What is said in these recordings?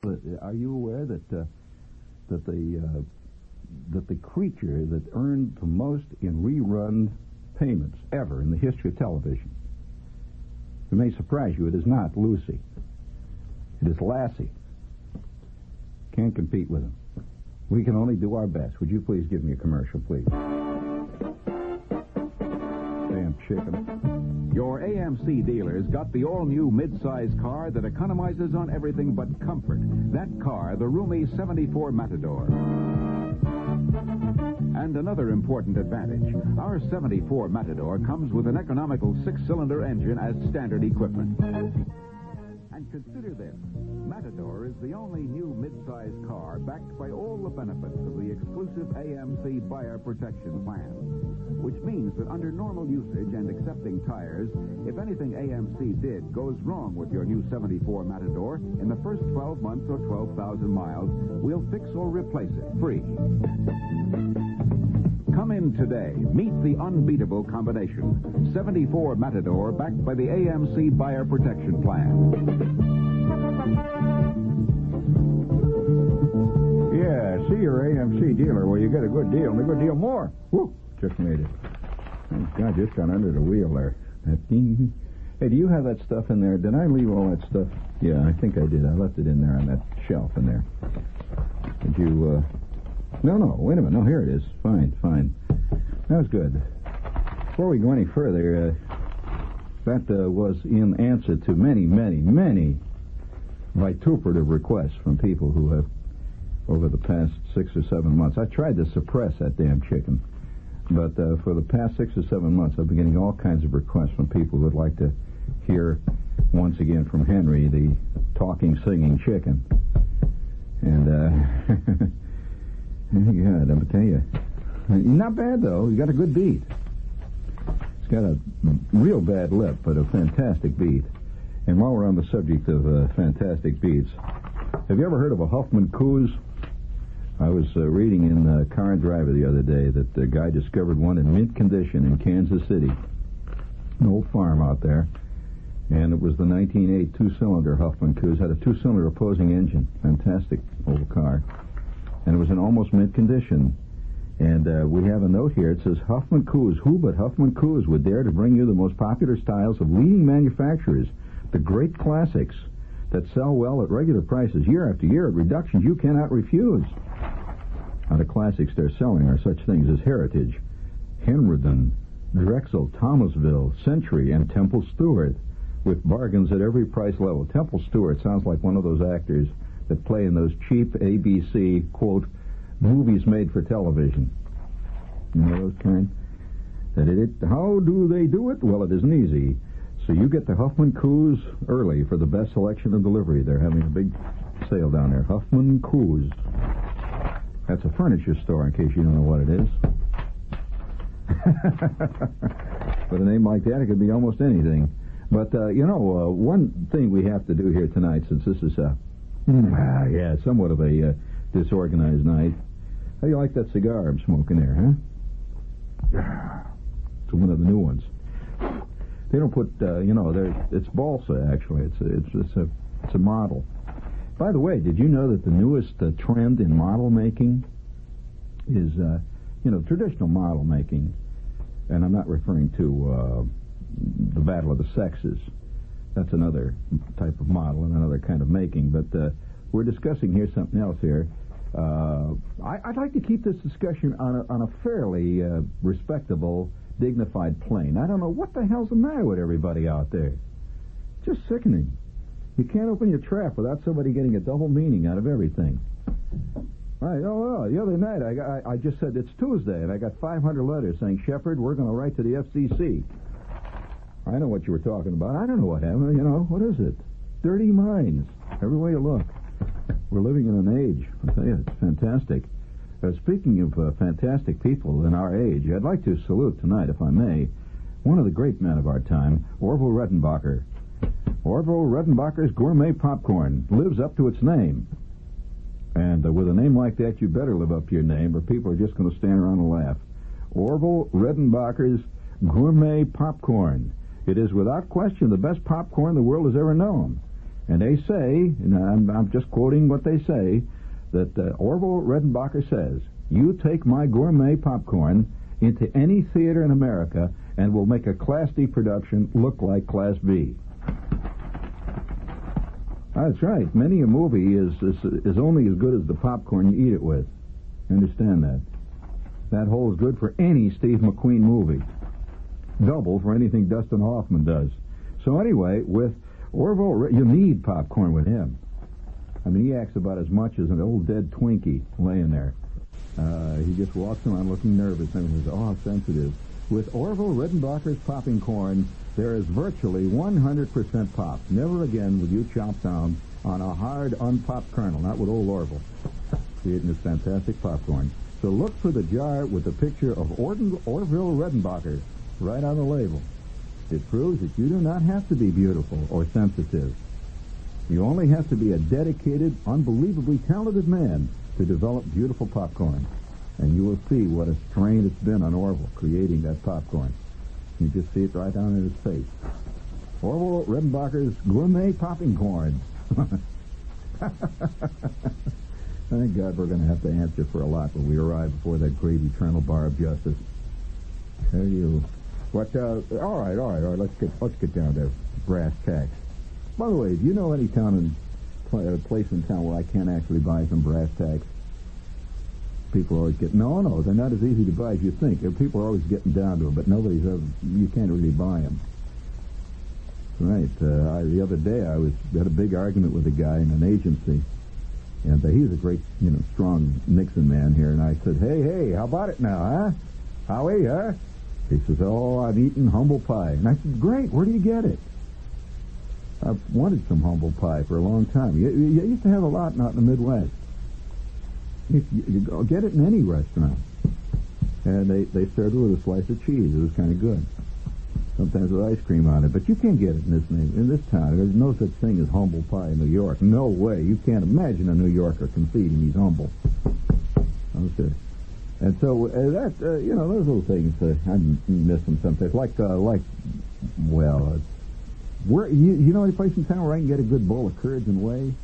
Are you aware that that the creature that earned the most in rerun payments ever in the history of television? It may surprise you. It is not Lucy. It is Lassie. Can't compete with him. We can only do our best. Would you please give me a commercial, please? Damn chicken. Your AMC dealers got the all-new mid-size car that economizes on everything but comfort. That car, the roomy 74 Matador. And another important advantage. Our 74 Matador comes with an economical 6-cylinder engine as standard equipment. And consider this. Matador is the only new mid-size car backed by all the benefits of the exclusive AMC Buyer Protection Plan, which means that under normal usage and accepting tires, if anything AMC did goes wrong with your new 74 Matador, in the first 12 months or 12,000 miles, we'll fix or replace it free. Come in today. Meet the unbeatable combination. 74 Matador backed by the AMC Buyer Protection Plan. Yeah, see your AMC dealer where you get a good deal and a good deal more. Woo, just made it. Oh, God, just got under the wheel there. That ding. Hey, do you have that stuff in there? Did I leave all that stuff? Yeah, I think I did. I left it in there on that shelf in there. Did you, No, wait a minute. No, here it is. Fine. That was good. Before we go any further, that was in answer to many vituperative requests from people who have, over the past 6 or 7 months. I tried to suppress that damn chicken, but for the past 6 or 7 months, I've been getting all kinds of requests from people who would like to hear, once again from Henry, the talking, singing chicken. And, God, I'm going to tell you, not bad, though. You got a good beat. It's got a real bad lip, but a fantastic beat. And while we're on the subject of fantastic beats, have you ever heard of a Huffman Coos? I was reading in Car and Driver the other day that the guy discovered one in mint condition in Kansas City. An old farm out there. And it was the 1908 two-cylinder Huffman Coos. Had a two-cylinder opposing engine. Fantastic old car. And it was in almost mint condition. And we have a note here. It says, Huffman Coos. Who but Huffman Coos would dare to bring you the most popular styles of leading manufacturers, the great classics that sell well at regular prices year after year at reductions you cannot refuse. Now, the classics they're selling are such things as Heritage, Henredon, Drexel, Thomasville, Century, and Temple Stewart, with bargains at every price level. Temple Stewart sounds like one of those actors that play in those cheap ABC, quote, movies made for television. You know those kind? How do they do it? Well, it isn't easy. So you get the Huffman Coos early for the best selection and delivery. They're having a big sale down there. Huffman Coos. That's a furniture store, in case you don't know what it is. With a name like that, it could be almost anything. But, one thing we have to do here tonight, since this is somewhat of a disorganized night. How do you like that cigar I'm smoking there, huh? It's one of the new ones. They don't put, it's balsa, actually. It's a model. By the way, did you know that the newest trend in model making is, traditional model making, and I'm not referring to the battle of the sexes. That's another type of model and another kind of making, but we're discussing here something else here. I'd like to keep this discussion on a fairly respectable, dignified plane. I don't know what the hell's the matter with everybody out there. Just sickening. You can't open your trap without somebody getting a double meaning out of everything. Right. The other night I just said it's Tuesday, and I got 500 letters saying, Shepard, we're going to write to the FCC. I know what you were talking about. I don't know what happened. What is it? Dirty minds. Every way you look. We're living in an age. I'll tell you, it's fantastic. Speaking of fantastic people in our age, I'd like to salute tonight, if I may, one of the great men of our time, Orville Redenbacher. Orville Redenbacher's Gourmet Popcorn lives up to its name. And with a name like that, you better live up to your name, or people are just going to stand around and laugh. Orville Redenbacher's Gourmet Popcorn. It is without question the best popcorn the world has ever known. And they say, and I'm just quoting what they say, that Orville Redenbacher says, "You take my gourmet popcorn into any theater in America and we'll make a Class D production look like Class B." That's right. Many a movie is only as good as the popcorn you eat it with. Understand that? That holds good for any Steve McQueen movie. Double for anything Dustin Hoffman does. So anyway, with Orville, you need popcorn with him. I mean, he acts about as much as an old dead Twinkie laying there. He just walks around looking nervous and he's all sensitive. With Orville Redenbacher's popping corn, there is virtually 100% pop. Never again will you chop down on a hard, unpopped kernel, not with old Orville. Eating this fantastic popcorn. So look for the jar with the picture of Orville Redenbacher right on the label. It proves that you do not have to be beautiful or sensitive. You only have to be a dedicated, unbelievably talented man to develop beautiful popcorn. And you will see what a strain it's been on Orville creating that popcorn. You just see it right down in his face. Orville Redenbacher's gourmet popping corn. Thank God we're going to have to answer for a lot when we arrive before that great eternal bar of justice. There you. What? All right. Let's get down to brass tacks. By the way, do you know any town place in town where I can't actually buy some brass tacks? People always get no, they're not as easy to buy as you think. People are always getting down to them, but you can't really buy them. Right. The other day I had a big argument with a guy in an agency, and he's a great, strong Nixon man here. And I said, hey, how about it now, huh? Howie, huh? He says, oh, I'm eating humble pie. And I said, great. Where do you get it? I've wanted some humble pie for a long time. You used to have a lot out in the Midwest. You get it in any restaurant. And they served it with a slice of cheese. It was kind of good. Sometimes with ice cream on it. But you can't get it in this town. There's no such thing as humble pie in New York. No way. You can't imagine a New Yorker conceding he's humble. Okay. And so those little things, I miss them sometimes. Where you know any place in town where I can get a good bowl of curds and whey?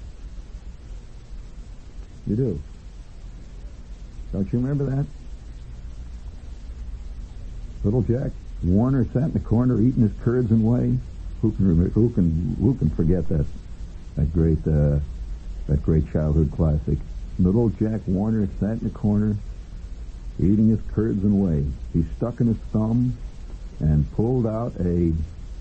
You do. Don't you remember that? Little Jack Warner sat in the corner eating his curds and whey. Who can forget that great childhood classic? Little Jack Warner sat in the corner eating his curds and whey. He stuck in his thumb and pulled out what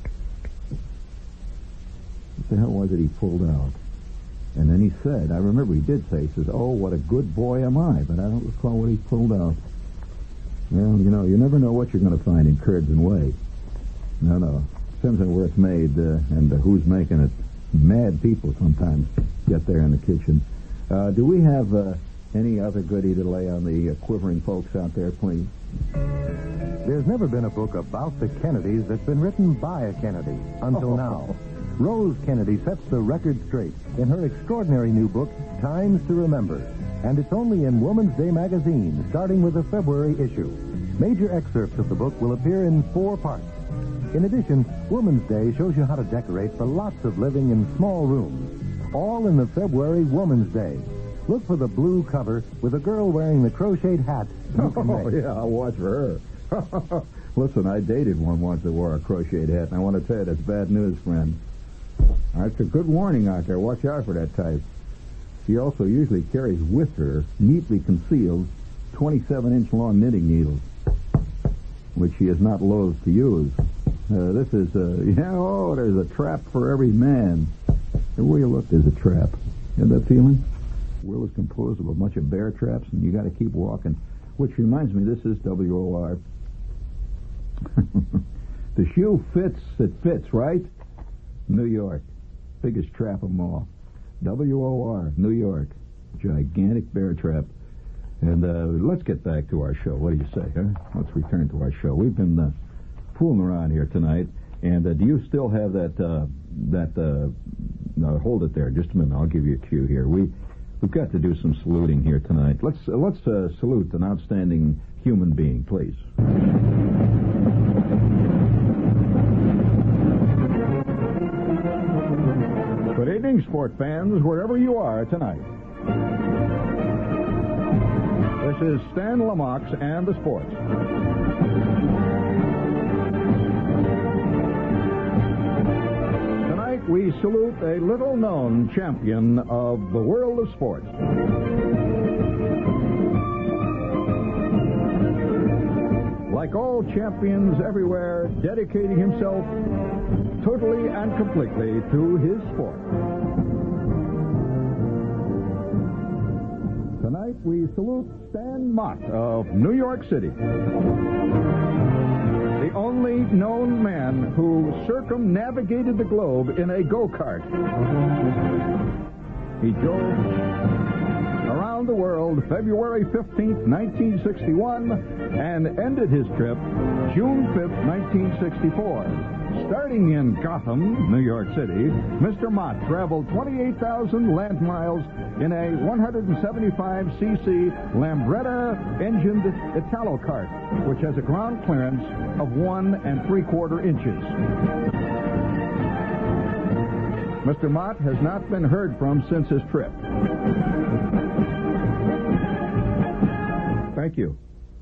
the hell was it he pulled out? And then he said, I remember he did say, he says, oh, what a good boy am I, but I don't recall what he pulled out. Well, you never know what you're going to find in curds and whey. No. Depends on where it's made and who's making it. Mad people sometimes get there in the kitchen. Do we have any other goodie to lay on the quivering folks out there, please? There's never been a book about the Kennedys that's been written by a Kennedy until now. Rose Kennedy sets the record straight in her extraordinary new book, Times to Remember. And it's only in Woman's Day magazine, starting with the February issue. Major excerpts of the book will appear in 4 parts. In addition, Woman's Day shows you how to decorate for lots of living in small rooms. All in the February Woman's Day. Look for the blue cover with a girl wearing the crocheted hat you can make. Oh, yeah, I'll watch for her. Listen, I dated one once that wore a crocheted hat, and I want to tell you, that's bad news, friend. That's a good warning out there. Watch out for that type. She also usually carries with her, neatly concealed, 27-inch long knitting needles, which she is not loath to use. This is, there's a trap for every man. Everywhere you look, there's a trap. You have that feeling? The world is composed of a bunch of bear traps, and you got to keep walking. Which reminds me, this is WOR. The shoe fits, it fits, right? New York. Biggest trap of them all. WOR, New York. Gigantic bear trap. And let's get back to our show. What do you say, huh? Let's return to our show. We've been fooling around here tonight. And do you still have no, hold it there. Just a minute. I'll give you a cue here. We've got to do some saluting here tonight. Let's salute an outstanding human being, please. Good evening, sport fans, wherever you are tonight. This is Stan Lamox and the Sports. Tonight we salute a little-known champion of the world of sports. Like all champions everywhere, dedicating himself totally and completely to his sport. Tonight we salute Stan Mott of New York City. The only known man who circumnavigated the globe in a go-kart. He drove around the world February 15th, 1961, and ended his trip June 5th, 1964. Starting in Gotham, New York City, Mr. Mott traveled 28,000 land miles in a 175cc Lambretta engined Italo kart, which has a ground clearance of 1 3/4 inches. Mr. Mott has not been heard from since his trip. Thank you.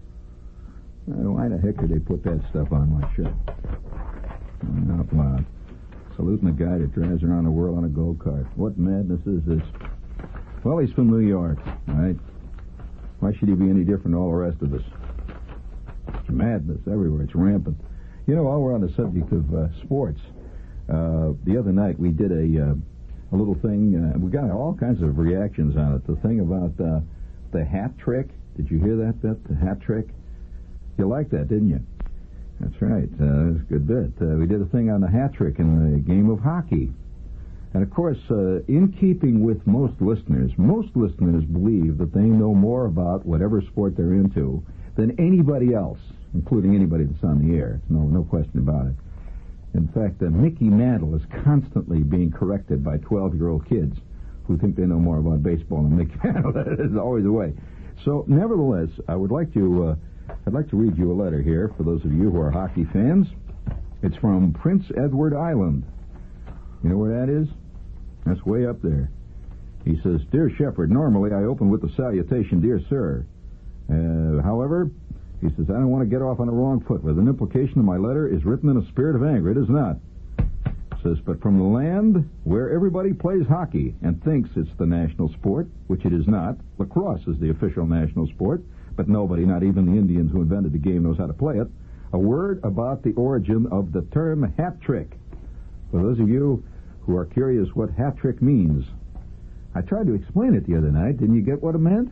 Why the heck did they put that stuff on my show? Out loud. Saluting a guy that drives around the world on a go-kart. What madness is this? Well, he's from New York, right? Why should he be any different than all the rest of us? It's madness everywhere. It's rampant. You know, while we're on the subject of sports, the other night we did a little thing. We got all kinds of reactions on it. The thing about the hat trick. Did you hear that bit? The hat trick? You liked that, didn't you? That's right. That was a good bit. We did a thing on the hat trick in the game of hockey. And, of course, in keeping with most listeners believe that they know more about whatever sport they're into than anybody else, including anybody that's on the air. No question about it. In fact, Mickey Mantle is constantly being corrected by 12-year-old kids who think they know more about baseball than Mickey Mantle. That is always the way. So, nevertheless, I'd like to read you a letter here for those of you who are hockey fans. It's from Prince Edward Island. You know where that is? That's way up there. He says, Dear Shepherd, normally I open with the salutation, Dear Sir. However, he says, I don't want to get off on the wrong foot with an implication of my letter is written in a spirit of anger. It is not. Says, but from the land where everybody plays hockey and thinks it's the national sport, which it is not. Lacrosse is the official national sport, but nobody, not even the Indians who invented the game, knows how to play it. A word about the origin of the term hat trick. For those of you who are curious what hat trick means, I tried to explain it the other night. Didn't you get what it meant?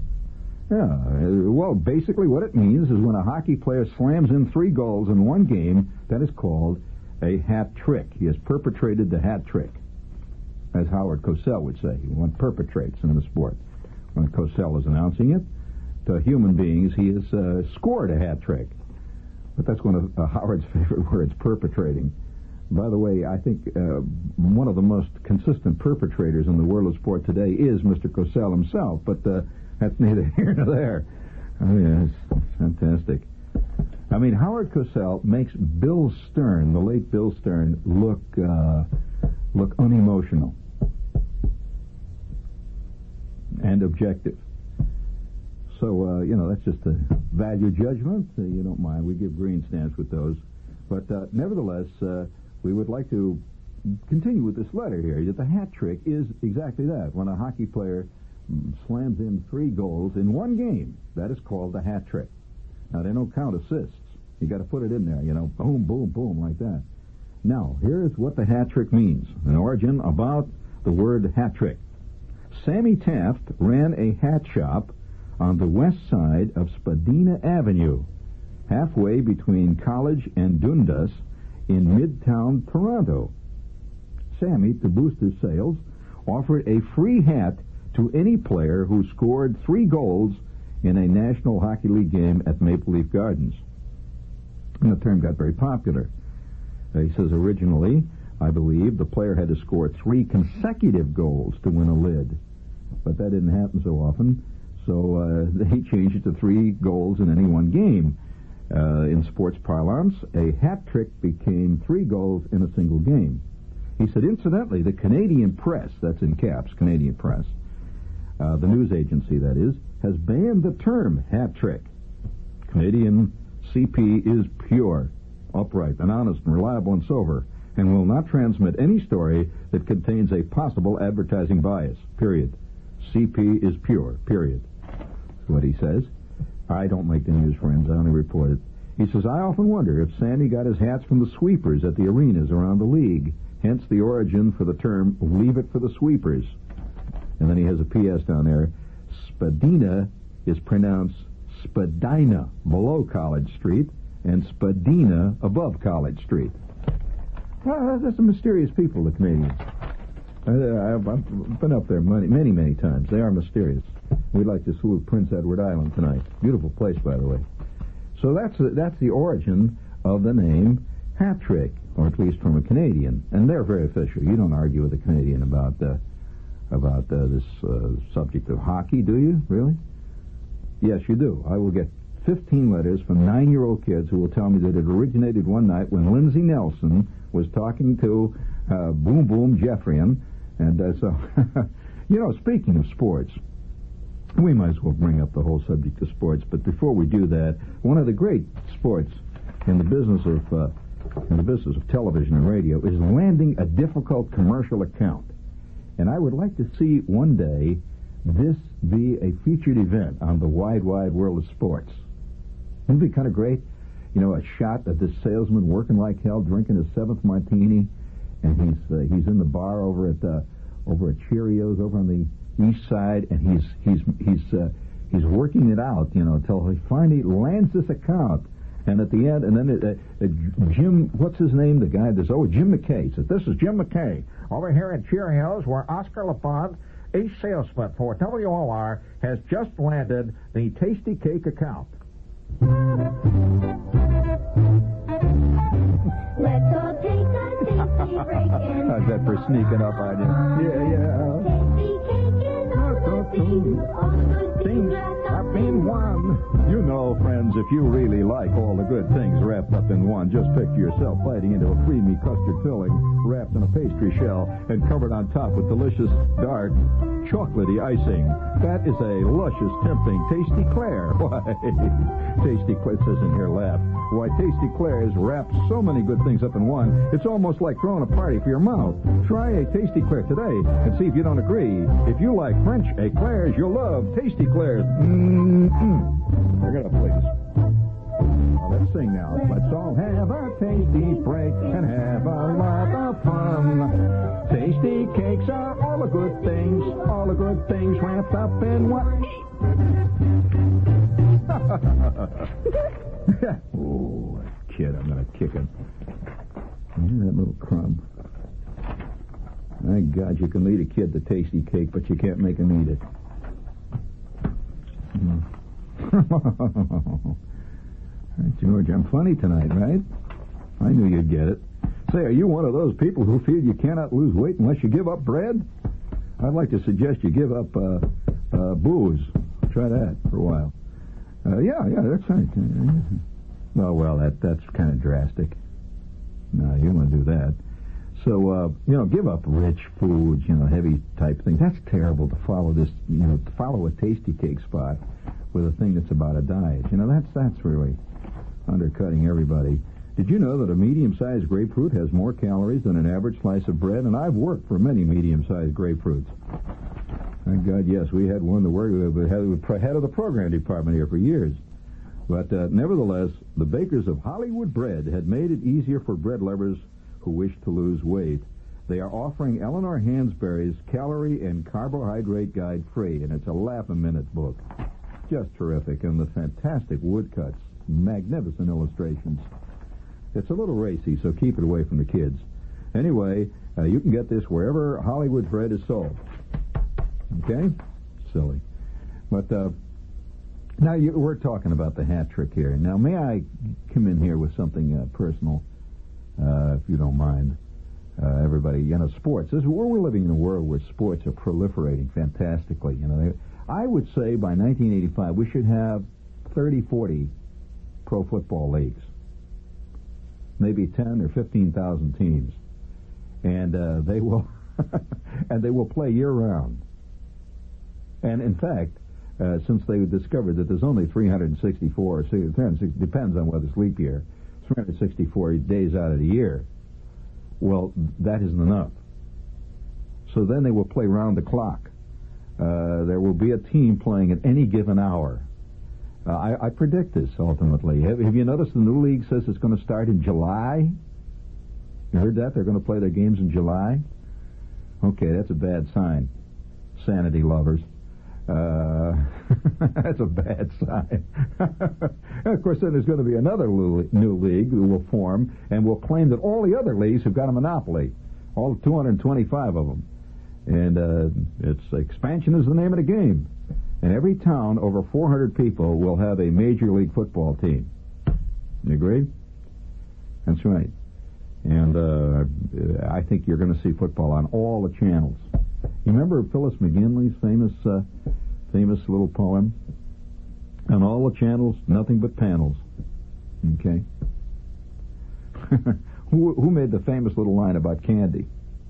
Yeah, well, basically what it means is when a hockey player slams in 3 goals in one game, that is called a hat trick. He has perpetrated the hat trick, as Howard Cosell would say. One perpetrates in the sport. When Cosell is announcing it, to human beings, he has scored a hat trick. But that's one of Howard's favorite words, perpetrating. By the way, I think one of the most consistent perpetrators in the world of sport today is Mr. Cosell himself, but that's neither here nor there. Oh, yes, fantastic. I mean, Howard Cosell makes Bill Stern, the late Bill Stern, look unemotional and objective. So, that's just a value judgment. You don't mind. We give green stamps with those. But nevertheless, we would like to continue with this letter here. That the hat trick is exactly that. When a hockey player slams in 3 goals in one game, that is called the hat trick. Now, they don't count assists. You got to put it in there, boom, boom, boom, like that. Now, here's what the hat trick means. An origin about the word hat trick. Sammy Taft ran a hat shop on the west side of Spadina Avenue, halfway between College and Dundas in Midtown Toronto. Sammy, to boost his sales, offered a free hat to any player who scored 3 goals in a National Hockey League game at Maple Leaf Gardens. And the term got very popular. He says originally, I believe, the player had to score 3 consecutive goals to win a lid. But that didn't happen so often, so they changed it to 3 goals in any one game. In sports parlance, a hat trick became 3 goals in a single game. He said, incidentally, the Canadian Press, that's in caps, Canadian Press, the news agency, that is, has banned the term hat trick. Canadian CP is pure, upright, and honest, and reliable, and sober, and will not transmit any story that contains a possible advertising bias, period. CP is pure, period. That's what he says. I don't make the news, friends. I only report it. He says, I often wonder if Sandy got his hats from the sweepers at the arenas around the league, hence the origin for the term, leave it for the sweepers. And then he has a P.S. down there. Spadina is pronounced Spadina below College Street and Spadina above College Street. Well, they're some mysterious people, the Canadians. I've been up there many times. They are mysterious. We'd like to salute Prince Edward Island tonight. Beautiful place, by the way. So that's the origin of the name hat trick, or at least from a Canadian. And they're very official. You don't argue with a Canadian about this subject of hockey, do you? Really? Yes, you do. I will get 15 letters from 9-year-old kids who will tell me that it originated one night when Lindsey Nelson was talking to Boom Boom Jeffrian. And so, speaking of sports, we might as well bring up the whole subject of sports. But before we do that, one of the great sports in the business of television and radio is landing a difficult commercial account. And I would like to see one day this be a featured event on the wide world of sports. Wouldn't it be kind of great? A shot at this salesman working like hell, drinking his 7th martini, and he's in the bar over at Cheerios over on the east side, and he's working it out, until he finally lands this account. And at the end, and then Jim, what's his name? The guy that's Jim McKay says, "This is Jim McKay over here at Cheerios, where Oscar LeBon, a salesman for WOR, has just landed the Tasty Cake account." Let's all take a tasty break and how's that for sneaking up on you? Yeah. Tasty cake is all the things Up in one. Friends, if you really like all the good things wrapped up in one, just picture yourself biting into a creamy custard filling wrapped in a pastry shell and covered on top with delicious, dark, chocolatey icing. That is a luscious, tempting Tasty Claire. Why, Tasty Claire says in here, laugh. Why, Tasty Claire's wrap so many good things up in one, it's almost like throwing a party for your mouth. Try a Tasty Claire today and see if you don't agree. If you like French eclairs, you'll love Tasty Claire's. We're going to play this. Now, let's sing now. Let's all have a tasty break and have a lot of fun. Tasty cakes are all the good things wrapped up in one. Oh, that kid, I'm going to kick him. That little crumb. My God, you can lead a kid to Tasty Cake, but you can't make him eat it. George, I'm funny tonight, right? I knew you'd get it. Say, are you one of those people who feel you cannot lose weight unless you give up bread? I'd like to suggest you give up booze. Try that for a while. Yeah, that's right. Oh, well, that's kind of drastic. No, you don't want to do that. So, give up rich foods, heavy type things. That's terrible to follow this, to follow a Tasty Cake spot with a thing that's about a diet. That's really undercutting everybody. Did you know that a medium-sized grapefruit has more calories than an average slice of bread? And I've worked for many medium-sized grapefruits. Thank God, yes, we had one that worked with head of the program department here for years. But nevertheless, the bakers of Hollywood Bread had made it easier for bread lovers who wish to lose weight. They are offering Eleanor Hansberry's Calorie and Carbohydrate Guide free, and it's a laugh-a-minute book. Just terrific, and the fantastic woodcuts, magnificent illustrations. It's a little racy, so keep it away from the kids. Anyway, you can get this wherever Hollywood Bread is sold. Okay? Silly. But now we're talking about the hat trick here. Now, may I come in here with something personal, if you don't mind? Everybody, sports. We're living in a world where sports are proliferating fantastically. I would say by 1985 we should have 30, 40 pro football leagues, maybe 10 or 15,000 teams. and they will and they will play year-round. And in fact, since they discovered that there's only 364, depends on whether it's leap year, 364 days out of the year, well, that isn't enough. So then they will play round the clock. There will be a team playing at any given hour. I predict this, ultimately. Have you noticed the new league says it's going to start in July? You heard that? They're going to play their games in July? Okay, that's a bad sign, sanity lovers. That's a bad sign. Of course, then there's going to be another new league who will form and will claim that all the other leagues have got a monopoly, all 225 of them. And it's expansion is the name of the game. And every town, over 400 people, will have a Major League Football team. You agree? That's right. And I think you're going to see football on all the channels. You remember Phyllis McGinley's famous little poem? On all the channels, nothing but panels. Okay? Who made the famous little line about candy?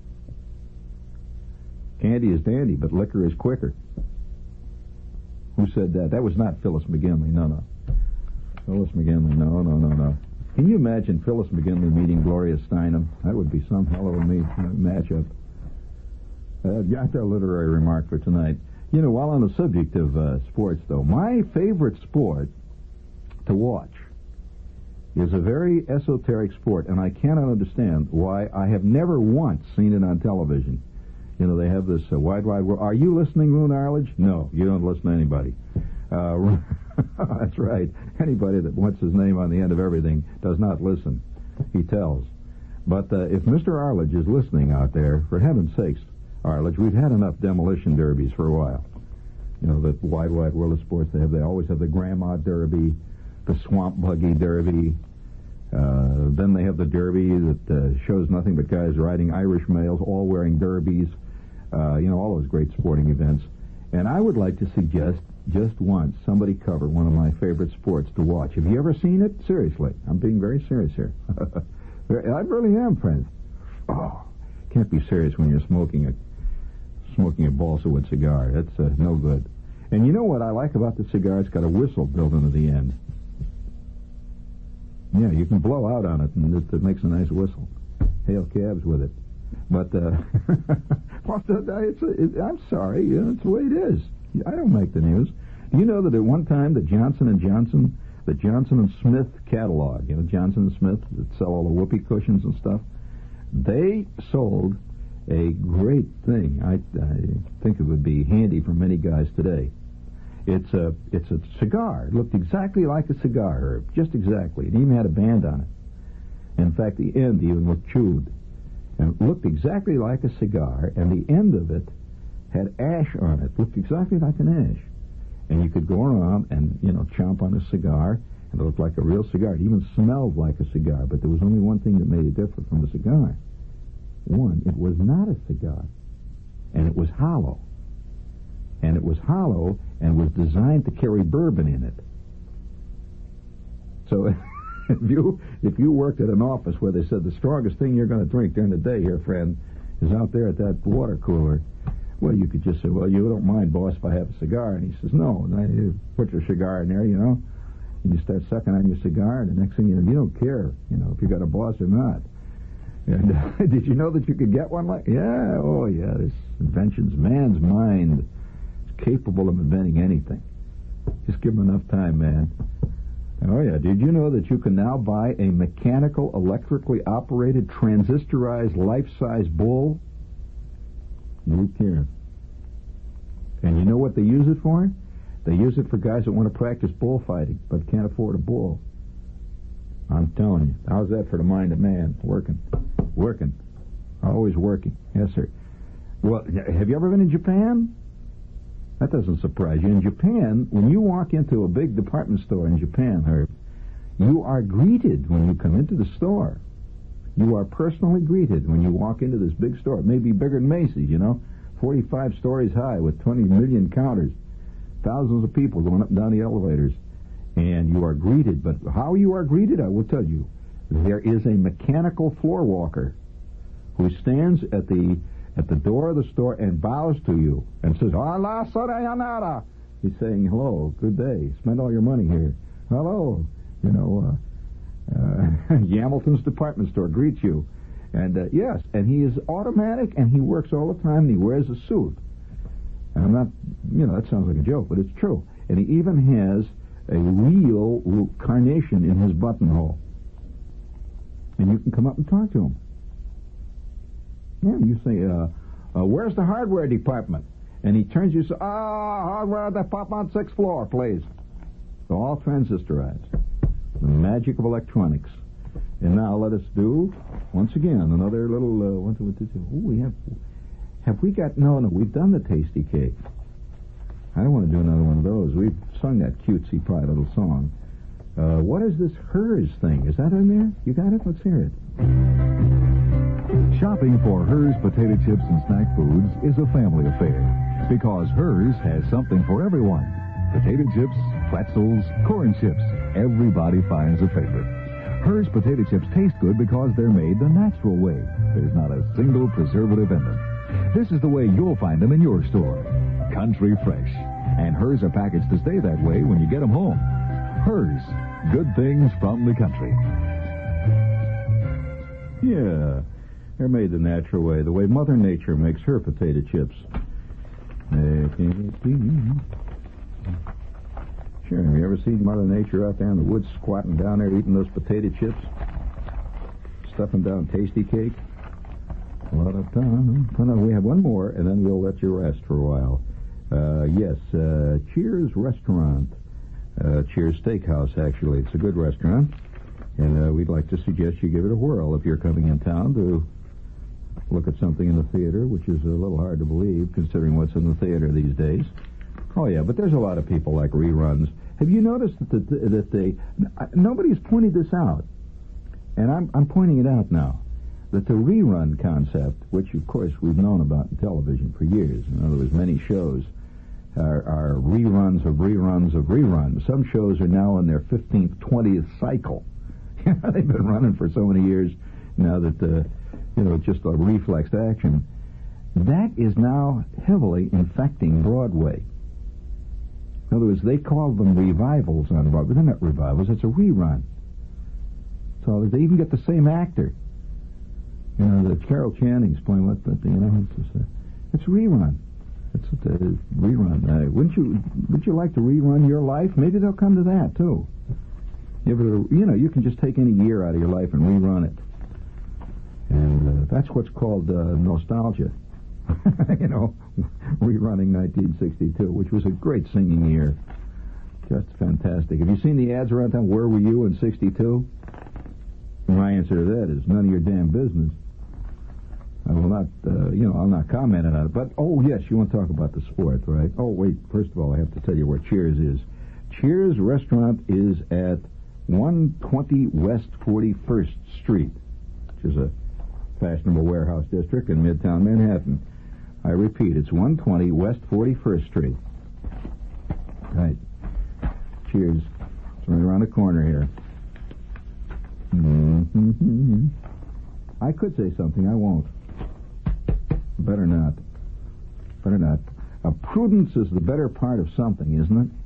Candy is dandy, but liquor is quicker. Who said that? That was not Phyllis McGinley. No. Phyllis McGinley. No. Can you imagine Phyllis McGinley meeting Gloria Steinem? That would be some hell of a matchup. Got a literary remark for tonight. You know, while on the subject of sports, though, my favorite sport to watch is a very esoteric sport, and I cannot understand why I have never once seen it on television. You know, they have this wide world. Are you listening, Loon Arledge? No, you don't listen to anybody. That's right. Anybody that wants his name on the end of everything does not listen. He tells. But if Mr. Arledge is listening out there, for heaven's sakes, Arledge, we've had enough demolition derbies for a while. You know, the wide world of sports, they always have the Grandma Derby, the Swamp Buggy Derby. Then they have the Derby that shows nothing but guys riding Irish males, all wearing derbies. All those great sporting events. And I would like to suggest just once somebody cover one of my favorite sports to watch. Have you ever seen it? Seriously. I'm being very serious here. I really am, friends. Oh, can't be serious when you're smoking a balsa wood cigar. That's no good. And you know what I like about the cigar? It's got a whistle built into the end. Yeah, you can blow out on it, and it makes a nice whistle. Hail cabs with it. But I'm sorry, it's the way it is. I don't make the news. You know that at one time the Johnson and Smith catalog, Johnson & Smith that sell all the whoopee cushions and stuff, they sold a great thing. I think it would be handy for many guys today. It's a cigar. It looked exactly like a cigar, Herb, just exactly. It even had a band on it. In fact, the end even looked chewed. And it looked exactly like a cigar, and the end of it had ash on it. Looked exactly like an ash. And you could go around and, chomp on a cigar, and it looked like a real cigar. It even smelled like a cigar, but there was only one thing that made it different from a cigar. One, it was not a cigar, and it was hollow. And it was hollow and was designed to carry bourbon in it. So if you worked at an office where they said the strongest thing you're going to drink during the day here, friend, is out there at that water cooler, well, you could just say, well, you don't mind, boss, if I have a cigar. And he says, no. And then you put your cigar in there, and you start sucking on your cigar, and the next thing you know, you don't care, if you got a boss or not. And did you know that you could get one like? Yeah, oh yeah, this invention's man's mind is capable of inventing anything. Just give him enough time, man. Oh yeah, did you know that you can now buy a mechanical, electrically operated, transistorized, life-size bull? Who cares? And you know what they use it for? They use it for guys that want to practice bullfighting but can't afford a bull. I'm telling you. How's that for the mind of man? Working. Always working. Yes, sir. Well, have you ever been in Japan? That doesn't surprise you. In Japan, when you walk into a big department store in Japan, Herb, you are greeted when you come into the store. You are personally greeted when you walk into this big store. It may be bigger than Macy's, 45 stories high with 20 million counters, thousands of people going up and down the elevators. And you are greeted. But how you are greeted, I will tell you. There is a mechanical floor walker who stands at the door of the store and bows to you and says, "Hola, Sorayanara." He's saying, "Hello, good day. Spend all your money here. Hello." Hamilton's department store greets you. And yes, and he is automatic, and he works all the time, and he wears a suit. And I'm not, that sounds like a joke, but it's true. And he even has a real carnation in his buttonhole. And you can come up and talk to him. Yeah, you say, "Where's the hardware department?" And he turns you and says, "Hardware department, 6th floor, please." So all transistorized. The magic of electronics. And now let us do, once again, another little, we've done the tasty cake. I don't want to do another one of those. We've sung that cutesy pie little song. What is this Hers thing? Is that in there? You got it? Let's hear it. Shopping for Hers potato chips and snack foods is a family affair because Hers has something for everyone. Potato chips, pretzels, corn chips. Everybody finds a favorite. Hers potato chips taste good because they're made the natural way. There's not a single preservative in them. This is the way you'll find them in your store. Country fresh. And Hers are packaged to stay that way when you get them home. Hers. Good things from the country. Yeah. They're made the natural way, the way Mother Nature makes her potato chips. Sure, have you ever seen Mother Nature out there in the woods squatting down there eating those potato chips? Stuffing down tasty cake? A lot of time. We have one more, and then we'll let you rest for a while. Yes, Cheers Restaurant. Cheers Steakhouse, actually. It's a good restaurant, and we'd like to suggest you give it a whirl if you're coming in town to look at something in the theater, which is a little hard to believe considering what's in the theater these days. Oh, yeah, but there's a lot of people like reruns. Have you noticed that nobody's pointed this out, and I'm pointing it out now, that the rerun concept, which, of course, we've known about in television for years, in other words, many shows are reruns of reruns of reruns. Some shows are now in their 15th, 20th cycle. They've been running for so many years now that, just a reflex action. That is now heavily infecting Broadway. In other words, they call them revivals on Broadway. They're not revivals, it's a rerun. So they even get the same actor. The Carol Channing's playing it's a rerun. It's a rerun. Would you like to rerun your life? Maybe they'll come to that, too. You can just take any year out of your life and rerun it. And that's what's called nostalgia. Rerunning 1962, which was a great singing year. Just fantastic. Have you seen the ads around town? Where were you in 62? My answer to that is none of your damn business. I will not, I'll not comment on it. But, oh, yes, you want to talk about the sport, right? Oh, wait, first of all, I have to tell you where Cheers is. Cheers Restaurant is at 120 West 41st Street, which is a fashionable warehouse district in Midtown Manhattan. I repeat, it's 120 West 41st Street. Right. Cheers. It's right around the corner here. Mm-hmm. I could say something. I won't. Better not. Better not. Prudence is the better part of something, isn't it?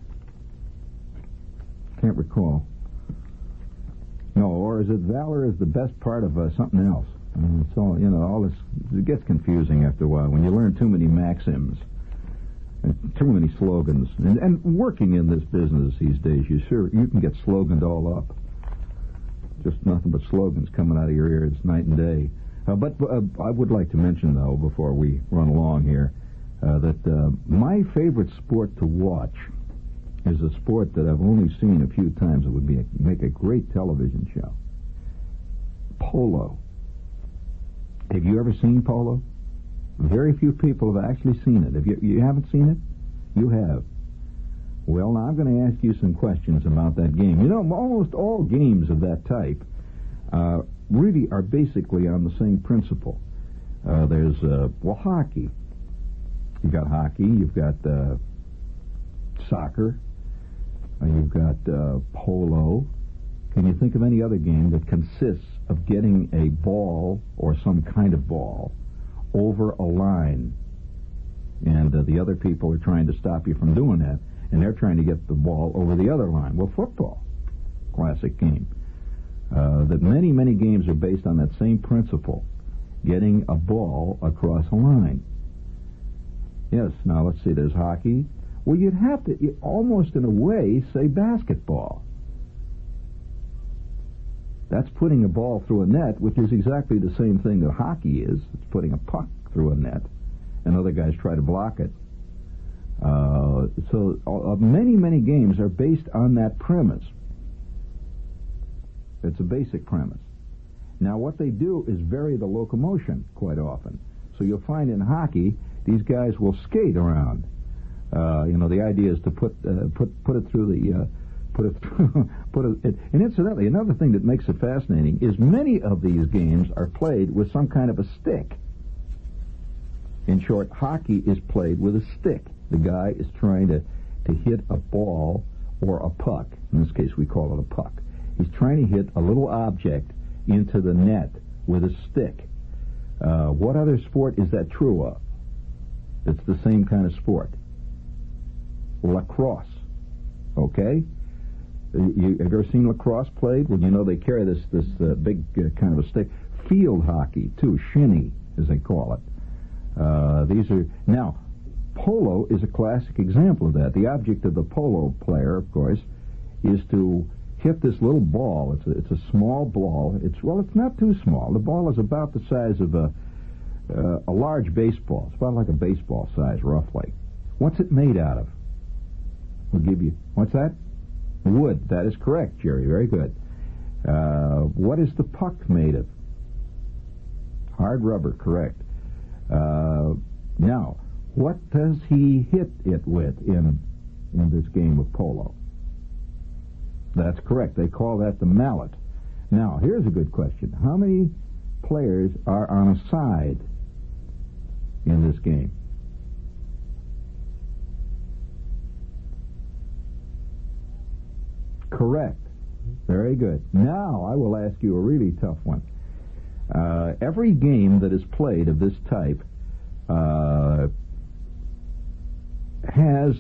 Can't recall. No, or is it valor is the best part of something else? It's all, all this, it gets confusing after a while when you learn too many maxims and too many slogans. And working in this business these days, you can get sloganed all up. Just nothing but slogans coming out of your ears night and day. But I would like to mention, though, before we run along here, that my favorite sport to watch is a sport that I've only seen a few times. It would make a great television show. Polo. Have you ever seen polo? Very few people have actually seen it. You haven't seen it? You have. Well, now I'm going to ask you some questions about that game. Almost all games of that type really are basically on the same principle. There's, hockey. You've got hockey. You've got soccer. You've got polo. Can you think of any other game that consists of getting a ball or some kind of ball over a line, and the other people are trying to stop you from doing that, and they're trying to get the ball over the other line? Well, football, classic game. That many, many games are based on that same principle, getting a ball across a line. Yes, now let's see, there's hockey. Well, you'd have to, almost in a way, say basketball. That's putting a ball through a net, which is exactly the same thing that hockey is. It's putting a puck through a net, and other guys try to block it. So many, many games are based on that premise. It's a basic premise. Now, what they do is vary the locomotion quite often. So you'll find in hockey, these guys will skate around. The idea is to put it through the and incidentally, another thing that makes it fascinating is many of these games are played with some kind of a stick. In short, hockey is played with a stick. The guy is trying to hit a ball or a puck. In this case, we call it a puck. He's trying to hit a little object into the net with a stick. What other sport is that true of? It's the same kind of sport. Lacrosse. Okay? Have you ever seen lacrosse played? Well, you know they carry this big kind of a stick. Field hockey, too, shinny, as they call it. These are... Now, polo is a classic example of that. The object of the polo player, of course, is to hit this little ball. It's a small ball. It's not too small. The ball is about the size of a large baseball. It's about like a baseball size, roughly. What's it made out of? We'll give you... What's that? Wood. That is correct, Jerry. Very good. What is the puck made of? Hard rubber. Correct. Now, what does he hit it with in this game of polo? That's correct. They call that the mallet. Now, here's a good question. How many players are on a side in this game? Correct. Very good. Now, I will ask you a really tough one. Every game that is played of this type has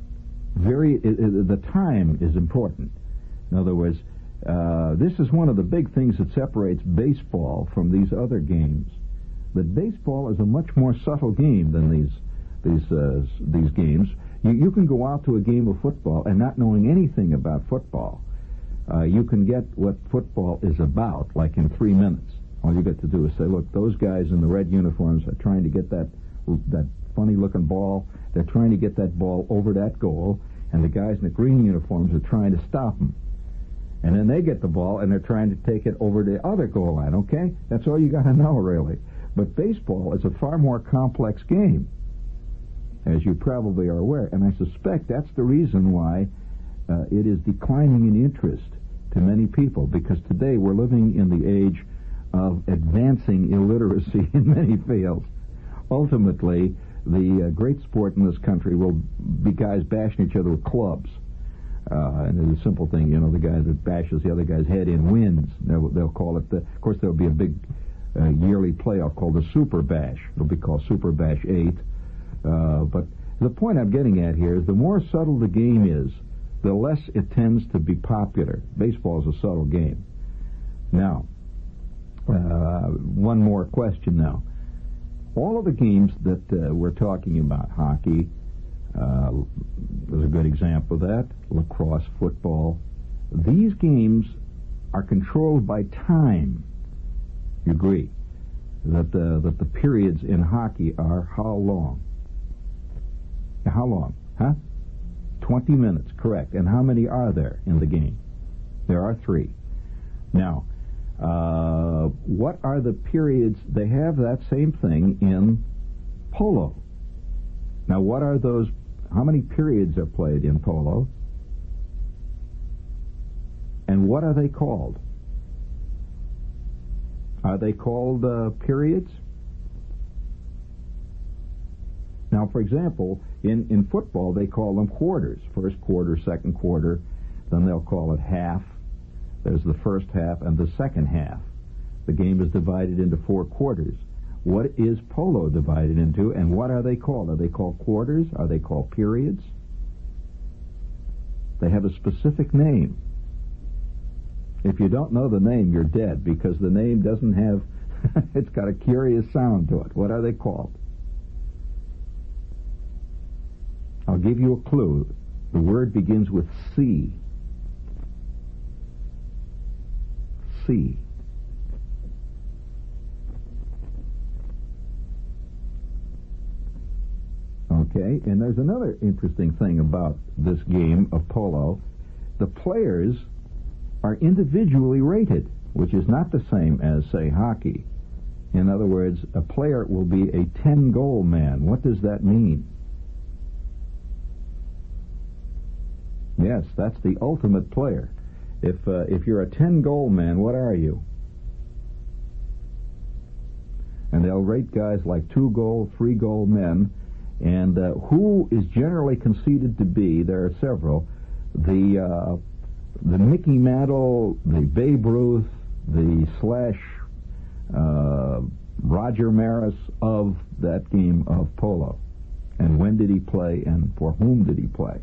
the time is important. In other words, this is one of the big things that separates baseball from these other games. That baseball is a much more subtle game than these games. You can go out to a game of football and not knowing anything about football. You can get what football is about, like in 3 minutes. All you get to do is say, look, those guys in the red uniforms are trying to get that funny-looking ball. They're trying to get that ball over that goal, and the guys in the green uniforms are trying to stop them. And then they get the ball, and they're trying to take it over the other goal line, okay? That's all you got to know, really. But baseball is a far more complex game, as you probably are aware, and I suspect that's the reason why it is declining in interest to many people, because today we're living in the age of advancing illiteracy in many fields. Ultimately, the great sport in this country will be guys bashing each other with clubs. And it's a simple thing, the guy that bashes the other guy's head in wins. They'll call it of course there'll be a big yearly playoff called the Super Bash. It'll be called Super Bash 8. But the point I'm getting at here is the more subtle the game is, the less it tends to be popular. Baseball is a subtle game. Now, one more question now. All of the games that we're talking about, hockey was a good example of that, lacrosse, football, these games are controlled by time. You agree that the periods in hockey are how long? How long? Huh? 20 minutes, correct. And how many are there in the game? There are 3. Now, what are the periods? They have that same thing in polo. Now, what are those? How many periods are played in polo? And what are they called? Are they called periods? Now, for example, in football, they call them quarters. First quarter, second quarter, then they'll call it half, There's the first half and the second half. The game is divided into 4 quarters. What is polo divided into, and what are they called? Are they called quarters? Are they called periods? They have a specific name. If you don't know the name, you're dead, because the name doesn't have, it's got a curious sound to it. What are they called? I'll give you a clue. The word begins with C. C. Okay, and there's another interesting thing about this game of polo. The players are individually rated, which is not the same as, say, hockey. In other words, a player will be a 10-goal man. What does that mean? Yes, that's the ultimate player. If you're a 10-goal man, what are you? And they'll rate guys like 2-goal, 3-goal men. And who is generally conceded to be, there are several, the Mickey Mantle, the Babe Ruth, the Roger Maris of that game of polo. And when did he play, and for whom did he play?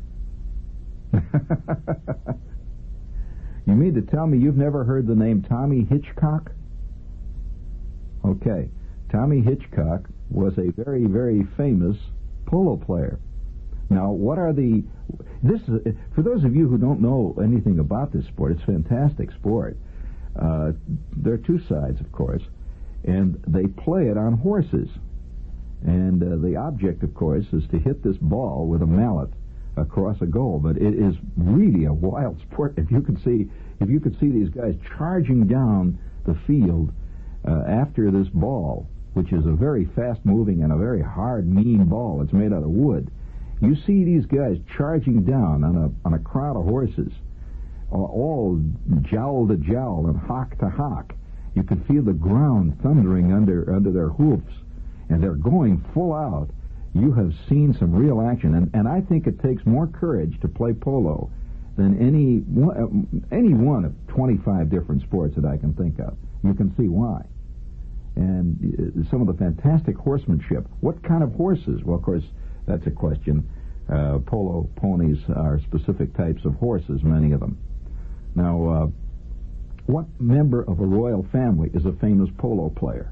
You mean to tell me you've never heard the name Tommy Hitchcock? Okay. Tommy Hitchcock was a very, very famous polo player. Now, what are for those of you who don't know anything about this sport, it's a fantastic sport. There are 2 sides, of course, and they play it on horses. And the object, of course, is to hit this ball with a mallet across a goal. But it is really a wild sport. If you could see these guys charging down the field after this ball, which is a very fast-moving and a very hard, mean ball. It's made out of wood. You see these guys charging down on a crowd of horses, all jowl to jowl and hock to hock. You can feel the ground thundering under their hoofs, and they're going full out. You have seen some real action, and I think it takes more courage to play polo than any one of 25 different sports that I can think of. You can see why. And some of the fantastic horsemanship. What kind of horses? Well, of course, that's a question. Polo ponies are specific types of horses, many of them. Now, what member of a royal family is a famous polo player?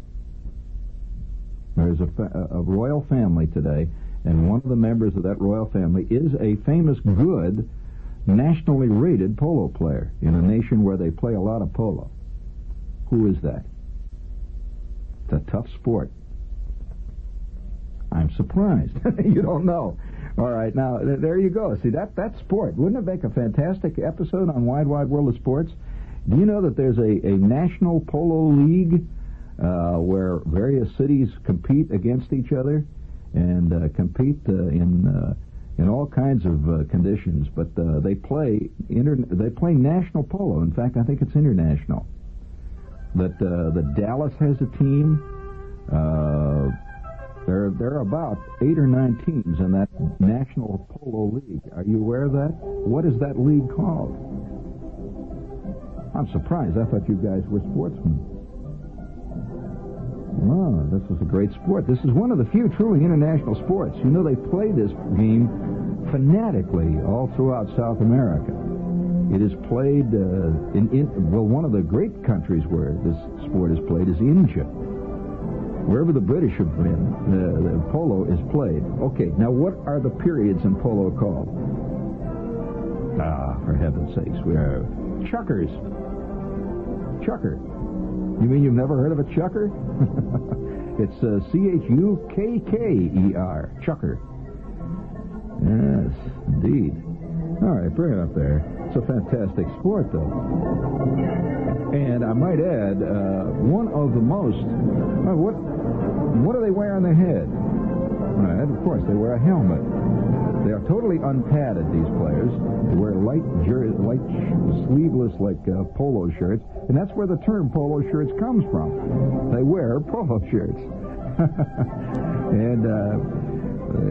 There is a royal family today, and one of the members of that royal family is a famous, good, nationally rated polo player in a nation where they play a lot of polo. Who is that? It's a tough sport. I'm surprised. You don't know. All right, now, there you go. See, that's sport. Wouldn't it make a fantastic episode on Wide Wide World of Sports? Do you know that there's a national polo league where various cities compete against each other and compete in all kinds of conditions? But they play national polo. In fact, I think it's international. That the Dallas has a team. There are about 8 or 9 teams in that National Polo League. Are you aware of that? What is that league called? I'm surprised. I thought you guys were sportsmen. Oh, this is a great sport. This is one of the few truly international sports. You know, they play this game fanatically all throughout South America. It is played one of the great countries where this sport is played is India. Wherever the British have been, the polo is played. Okay, now what are the periods in polo called? For heaven's sakes, we are chukkers. Chukker. You mean you've never heard of a chukker? It's Chukker. Chukker. Yes, indeed. All right, bring it up there. It's a fantastic sport, though. And I might add, one of the most... what do they wear on their head? Right, of course, they wear a helmet. They are totally unpadded, these players. They wear light sleeveless, polo shirts, and that's where the term polo shirts comes from. They wear polo shirts. And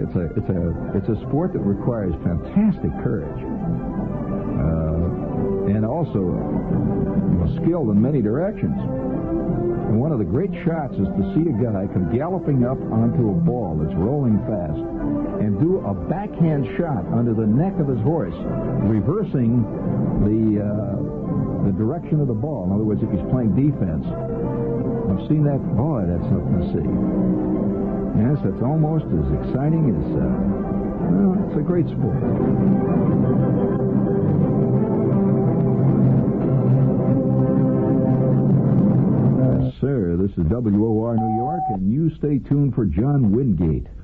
it's a sport that requires fantastic courage. and also skilled in many directions. And one of the great shots is to see a guy come galloping up onto a ball that's rolling fast and do a backhand shot under the neck of his horse, reversing the direction of the ball. In other words, if he's playing defense. I've seen that. Boy, that's something to see. Yes, it's almost as exciting as, well, it's a great sport. Yes, sir, this is WOR New York, and you stay tuned for John Wingate.